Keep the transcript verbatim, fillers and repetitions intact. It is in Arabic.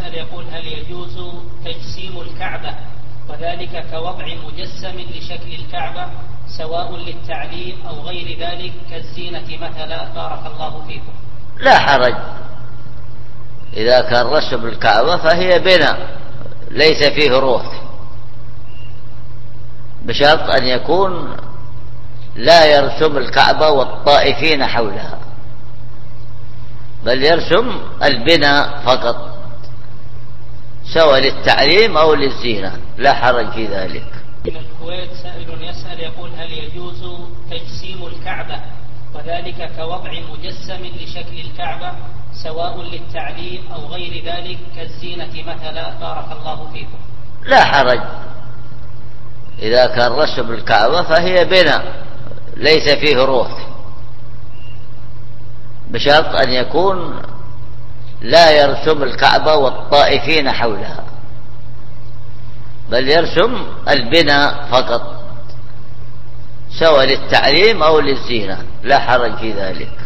يسأل يقول: هل يجوز تجسيم الكعبة وذلك كوضع مجسم لشكل الكعبة سواء للتعليم أو غير ذلك كالزينة مثلا؟ بارك الله فيكم. لا حرج، إذا كان رسم الكعبة فهي بناء ليس فيه روح، بشرط أن يكون لا يرسم الكعبة والطائفين حولها، بل يرسم البناء فقط سواء للتعليم أو للزينة، لا حرج في ذلك. من الكويت سائل يسأل يقول: هل يجوز تجسيم الكعبة وذلك كوضع مجسم لشكل الكعبة سواء للتعليم أو غير ذلك كالزينة مثلا؟ بارك الله فيكم. لا حرج، إذا كان رسم الكعبة فهي بناء ليس فيه روح، بشرط أن يكون لا يرسم الكعبة والطائفين حولها، بل يرسم البناء فقط سواء للتعليم أو للزينة، لا حرج في ذلك.